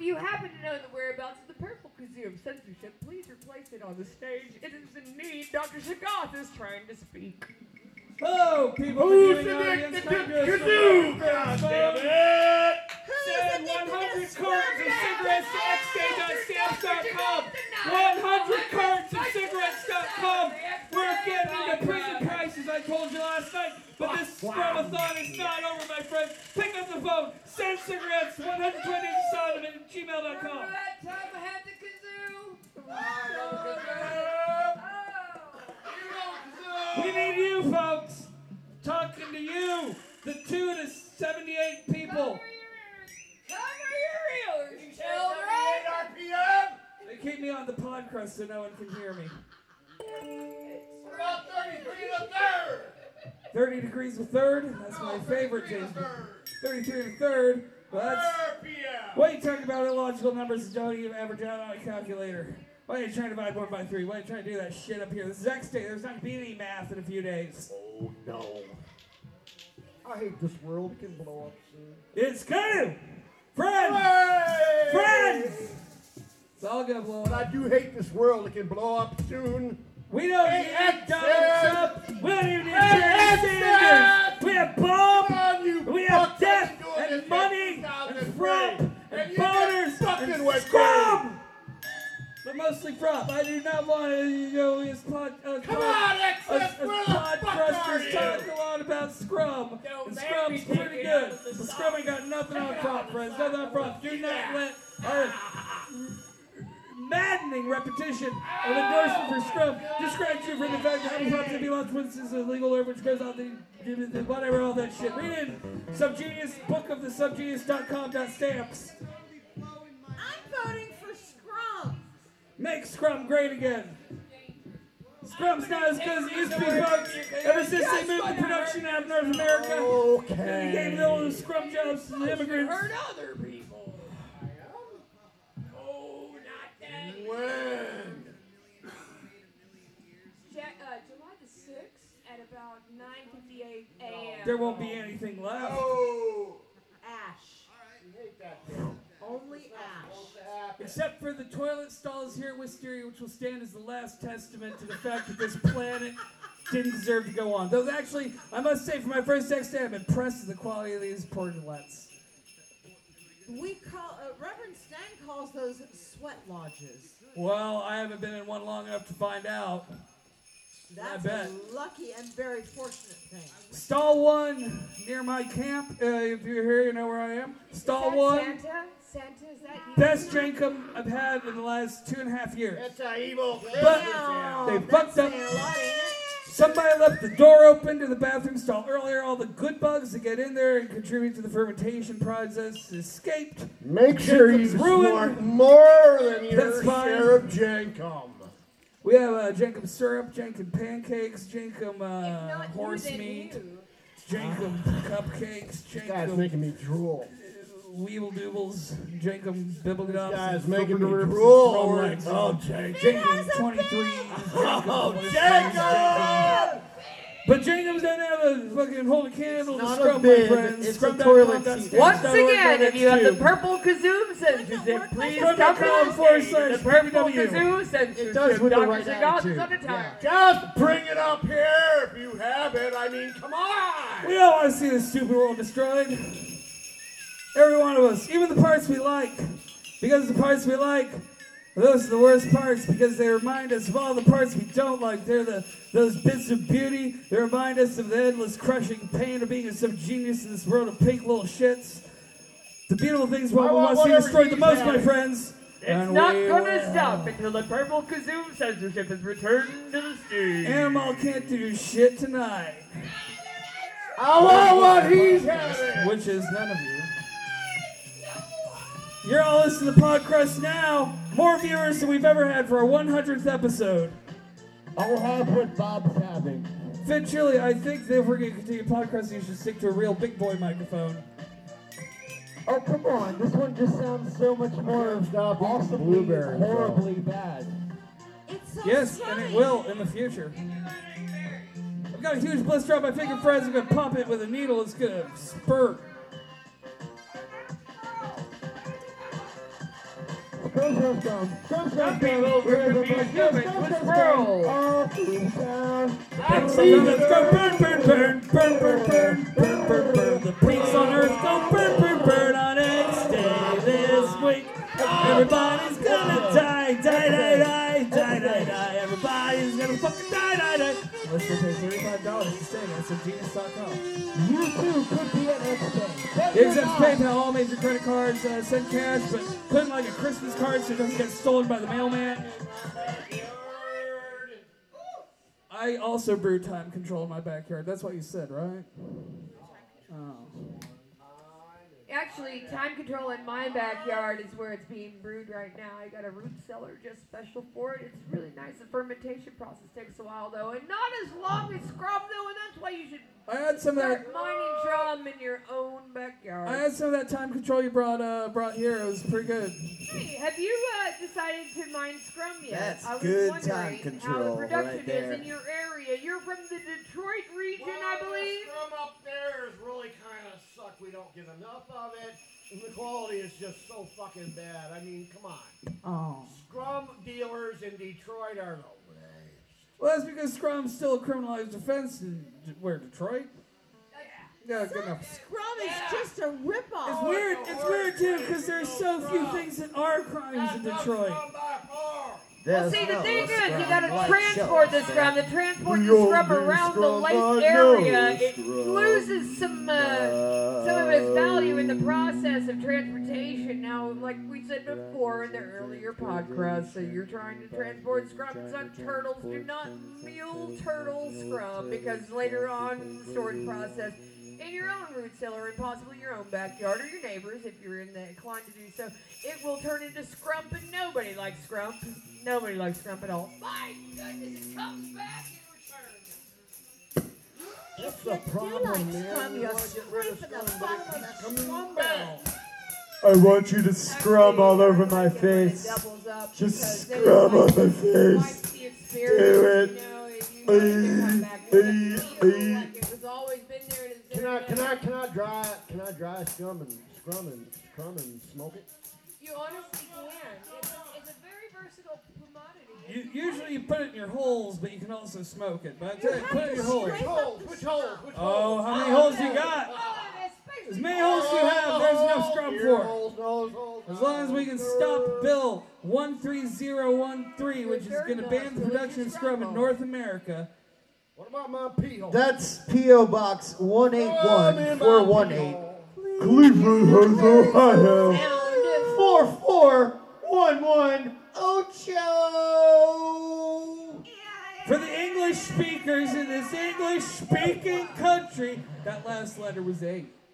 you happen to know the whereabouts of the Purple Kazoo of Censorship, please replace it on the stage. It is in need. Dr. Shagath is trying to speak. Hello, people. Who's the kazoo? God damn it! Send 100 cartons of cigarettes to xday.stamps.com. 100 cartons of cigarettes.com. We're getting into prison prices, I told you last night. But this scrub-a-thon is not over, my friends. Pick up the phone. Send cigarettes. 120 sound of it at gmail.com. Remember that time I had the kazoo? We need you, folks. Talking to you, the 2 to 78 people. Cover your ears, children. 78 RPM. They keep me on the pod crust so no one can hear me. What about 33 to third? 30 degrees a third. That's my favorite, Jason. 33 to third. Well, that's... RPM. What are you talking about? Illogical numbers that don't even average out on a calculator. Why are you trying to divide 1 by 3? Why are you trying to do that shit up here? This is X Day. There's not going to be any math in a few days. Oh no. I hate this world. It can blow up soon. It's gonna! Friends! Hooray! Friends! It's all gonna blow But I up. do hate this world. It can blow up soon. We don't Hey, need Donald Exxon! Trump. We don't even need Hey, Bernie Sanders. Exxon! We have Come Bob. on, you We have fuckers, death you're doing and this money in and 2003. Trump And and you get boners fucking and with scrub. But mostly Trump. I do not want to go as pod. Come on, Excess, where the pod fuck are crusters you? talk a lot about Scrub. Don't And make Scrub's me take pretty it out good. of the But song. Scrub ain't got nothing on Trump, friends. Nothing on Trump. Do not let our maddening repetition of endorsement for Scrub distract you from the fact that having Trump to be launched once is a legal order which goes on the whatever, all that shit. Read in Subgenius, book of the subgenius.com.stamps. I'm voting for Scrum. Make Scrum great again. Scrum's not as good as it used to be, folks. Ever since they moved the production out of North America, and they gave those Scrum jobs to the immigrants. Hurt other people. Oh, not that. When? July the 6th at about 9:58 a.m. There won't be anything left. Oh. Ash. I hate that thing. Only ash. Except for the toilet stalls here at Wisteria, which will stand as the last testament to the fact that this planet didn't deserve to go on. Though actually, I must say, for my first X Day, I'm impressed with the quality of these portalets. We call Reverend Stang calls those sweat lodges. Well, I haven't been in one long enough to find out. That's bet. a lucky and very fortunate thing. Stall 1 near my camp. If you're here, you know where I am. Stall 1. Santa? Santa, is that you? Best Jankum I've had in the last 2.5 years. It's a evil thing. But they fucked up. Somebody left the door open to the bathroom stall earlier. All the good bugs that get in there and contribute to the fermentation process escaped. Make sure you Jacob's ruined. snort more than your That's fine. share of Jankum. We have Jankum syrup, Jankum pancakes, Jankum If not you, horse then meat, you. Jankum cupcakes, This guy's Jankum making me drool. weeble doobles, Jankum bibble This gups, guy's making me Rubber drool. legs. Oh, Jankum. Jankum 23. Oh, Jankum. Jankum! But Jacobs doesn't have a fucking hold a candle to not scrub, a bib, my friends. it's a Scrub.com. toilet That's seat. stamps Once dot org again, dot if you have the X2. purple kazoo censorship, please Scrub.com come to the forward stage. slash The purple PW. kazoo It censorship. does with the Dr. right Zagat is attitude. on the time. Just bring it up here if you have it. I mean, come on. We don't want to see this stupid world destroyed. Every one of us, even the parts we like. Because the parts we like, those are the worst parts because they remind us of all the parts we don't like. They're those bits of beauty. They remind us of the endless crushing pain of being some genius in this world of pink little shits. The beautiful things we I want want to see whatever destroyed the he's most, my having. friends. It's And not we going to will. stop until the purple kazoo censorship is returned to the stage. Animal can't do shit tonight. I want what he's having. Which is none of you. You're all listening to Podcrust now. More viewers than we've ever had for our 100th episode. I'll have what Bob's having. Finn Chili, I think that if we're going to continue Podcrust, you should stick to a real big boy microphone. Oh, come on. This one just sounds so much more awesomely, blueberries, horribly bad. It's so Yes, sunny. and it will in the future. I've got a huge blister on my finger, friends. I'm going to pump it with a needle. It's going to spurt. Some people confuse humans with squirrels. All through the town. Let's go burn, burn, burn, burn, burn, burn, burn, burn, burn. The peaks on Earth go burn, burn, burn on X Day this week. Everybody's gonna die, die, die, die, die, die, die. Everybody's gonna fucking die, die, die. Unless they pay $35 to stay at SMGenius.com. You too could be an X-Day. It accepts PayPal, all major credit cards, send cash, but put like a Christmas card so it doesn't get stolen by the mailman. I also brew time control in my backyard. That's what you said, right? Oh. Actually, time control in my backyard is where it's being brewed right now. I got a root cellar just special for it. It's really nice. The fermentation process takes a while, though, and not as long as scrum, though, and that's why you should I had some of that. start mining drum in your own backyard. I had some of that time control you brought here. It was pretty good. Hey, have you decided to mine scrum yet? That's I was good wondering time how control the production right there. is in your area. You're from the Detroit region, I believe. The scrum up there is really kind of suck. We don't get enough of it. And the quality is just so fucking bad. I mean, come on. Oh. Scrum dealers in Detroit are the worst. Well, that's because Scrum's still a criminalized offense in where, Detroit? Yeah, good enough. Scrum is just a ripoff. It's weird. It's weird too because there's so few things that are crimes in Detroit. Well, see, the thing is, you gotta Like transport the shells, scrum. man. To transport the scrum around the lake area, it loses some of its value in the process of transportation. Now, like we said before in the earlier podcast, so you're trying to transport scrum. Some turtles do not mule turtle scrum because later on in the storage process, in your own root cellar and possibly your own backyard or your neighbors, if you're inclined to do so, it will turn into scrump, and nobody likes scrump. Nobody likes scrump at all. My goodness, it comes back in return. That's If the you do problem, like man. scrum, We you're want to get rid of scraping the scrum, but bottom it of keeps the coming scrum back. barrel. I want you to scrum all over my face. Just scrub on my face. Do it. Can I dry scrum and smoke it? You honestly can. It's a very versatile commodity. Usually you put it in your holes, but you can also smoke it. But I tell you, put it in your holes. Which holes? Oh, how many holes you got? As many holes as you have, there's enough scrum for it. As long as we can stop Bill 13013, which is going to ban the production of scrum in North America. What about my pee hole? That's P.O. Box 181 418. Cleveland, Ohio. 4411 Ocho. For the English speakers in this English-speaking country, that last letter was 8.